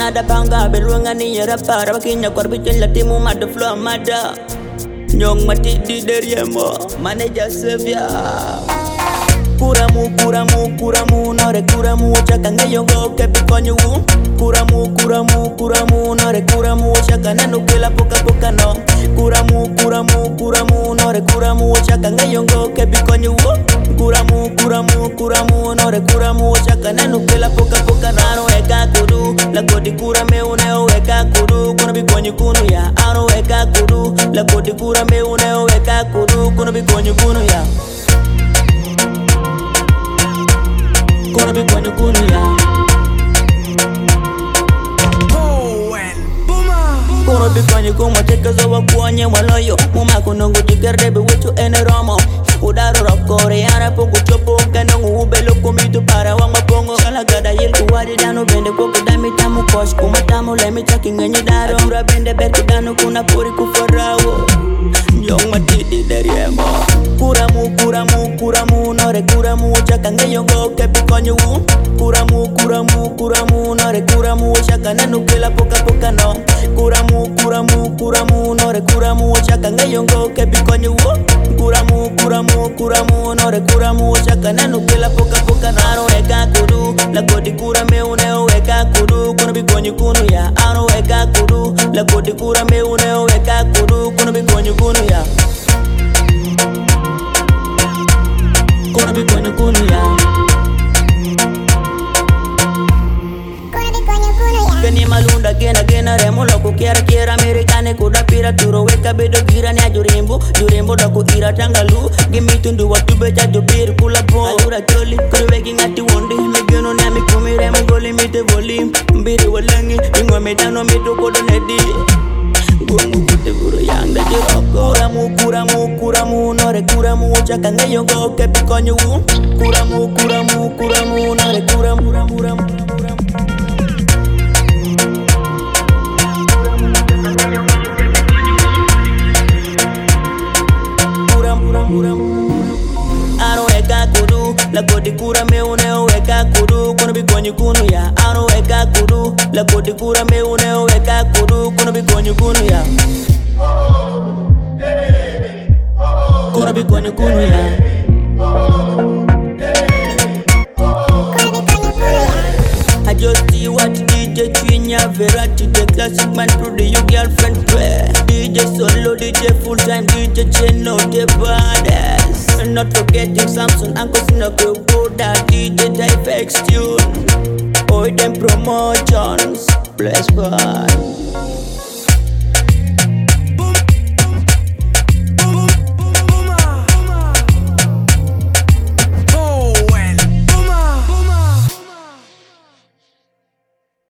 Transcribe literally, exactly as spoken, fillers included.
nada banga belunga ni yara para bakinya korbitin latimu mad flow mada nyong mati di deriemo manager sevia Kuramu, kuramu, kuramu, nore kuramu, chaka ngeyongo kepi konyu. Kuramu, kuramu, kuramu, nore kuramu, chaka nenu kila poka poka no. Kuramu, kuramu, kuramu, nore kuramu, chaka ngeyongo kepi konyu. Kuramu, kuramu, kuramu, nore kuramu, chaka nenu kila poka poka no. Aro eka kudu, la kodi kurame uneo eka kudu, kuna bi konyu kunu ya. Aro eka kudu, la kodi kurame uneo eka kudu, kuna bi konyu kunu ya. Gonna be gonna gonna ya. Oh and boomer. Gonna be gonna gonna take us over kuanye waloyo. Muma kunongo jikerde be wicho ene romo. Udaro rokore ara poku chopo kanongo ubelo komito para wang mapongo. Sala gada yel kuwadi dano bende poku dami tamu kosh kumatamu lemi chaki ngenye daro. Ura bende berku dano kuna puri kufarawo. Young matidi dari emo. Kuramu, kuramu, kuramu, nore kuramu, chaka ngeyongo kepi konyu. Kuramu, kuramu, kuramu, nore kuramu, chaka nenu kila poka poka no. Kuramu, kuramu, kuramu, nore kuramu, chaka ngeyongo kepi konyu. Kuramu, kuramu, kuramu, nore kuramu, chaka nenu kila poka poka no. Aro eka kudu, la kodi kurame uneo eka kudu, kuna bi konyu kunu ya. Aro eka kudu, la kodi kurame uneo eka kudu, kuna bi konyu kunu ya. Gonna be gonna gonna ya. Kani malunda gena gena remo loko kiara kiara amerikane kuda pira turo weka bedo gira ni ajurimbo jurimbo dako ira tangalu gimi tundu watu beja jobir kula bo alura joli kurwegi ngati wondi megeno na mikumi remo goli mite volim mbiri walangi ingwa medano mito kodo nedi Gungu kute buru yang da jiroko Kuramu, kuramu, kuramu, nore kuramu Chaka ngeyongo kepi konyu Kuramu, kuramu, kuramu, nore kuramu Kuramu, kuramu, kuramu Kuramu, kuramu Aro eka kudu La kodi kurame uneo eka kudu Kuna bi konyu kunu ya Aro eka kudu La kodi kurame uneo eka kudu Kuna bi konyu kunu ya Kuna bi konyu kunu ya I just see what D J Twinya Verati the classic man produce your girlfriend play D J solo, D J full time, D J Cheno the baddest And not forgetting Samson, Uncle Snuggle, Buddha, D J Type X Tune All them promotions, blessed by